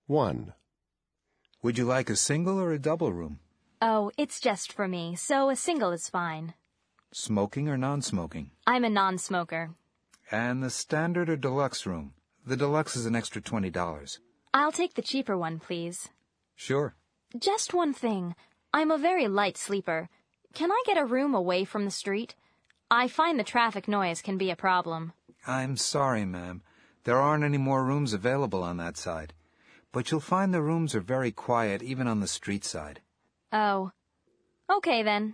1. Would you like a single or a double room? Oh, it's just for me, so a single is fine. Smoking or non-smoking? I'm a non-smoker. And the standard or deluxe room? The deluxe is an extra $20. I'll take the cheaper one, please. Sure. Just one thing. I'm a very light sleeper. Can I get a room away from the street? I find the traffic noise can be a problem. I'm sorry, ma'am. There aren't any more rooms available on that side. But you'll find the rooms are very quiet even on the street side. Oh. Okay, then.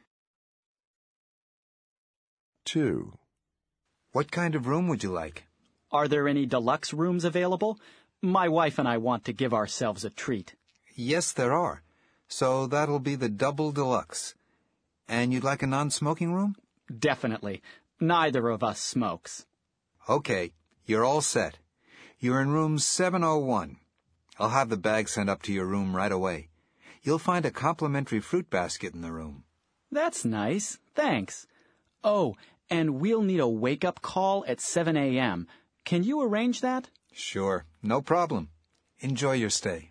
2. What kind of room would you like? Are there any deluxe rooms available? My wife and I want to give ourselves a treat. Yes, there are. So that'll be the double deluxe. And you'd like a non-smoking room? Definitely. Neither of us smokes. Okay, you're all set. You're in room 701. I'll have the bag sent up to your room right away. You'll find a complimentary fruit basket in the room. That's nice. Thanks. Oh, and we'll need a wake-up call at 7 a.m. Can you arrange that? Sure, no problem. Enjoy your stay.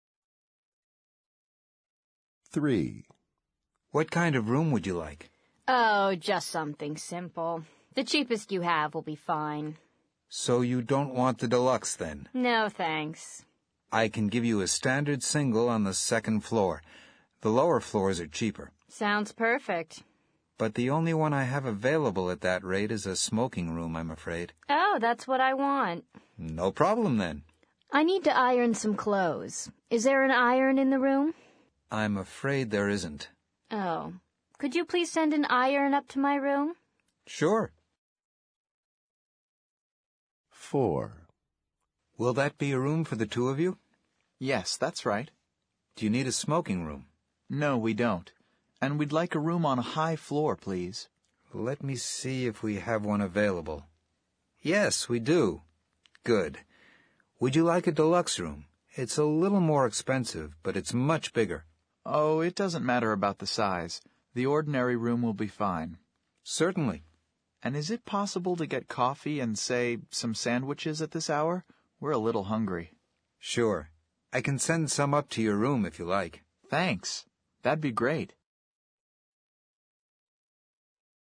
3. What kind of room would you like? Oh, just something simple. The cheapest you have will be fine. So you don't want the deluxe then? No, thanks. I can give you a standard single on the second floor. The lower floors are cheaper. Sounds perfect. But the only one I have available at that rate is a smoking room, I'm afraid. Oh, that's what I want. No problem, then. I need to iron some clothes. Is there an iron in the room? I'm afraid there isn't. Oh. Could you please send an iron up to my room? Sure. 4. Will that be a room for the two of you? Yes, that's right. Do you need a smoking room? No, we don't. And we'd like a room on a high floor, please. Let me see if we have one available. Yes, we do. Good. Would you like a deluxe room? It's a little more expensive, but it's much bigger. Oh, it doesn't matter about the size. The ordinary room will be fine. Certainly. And is it possible to get coffee and, say, some sandwiches at this hour? We're a little hungry. Sure. I can send some up to your room if you like. Thanks. That'd be great.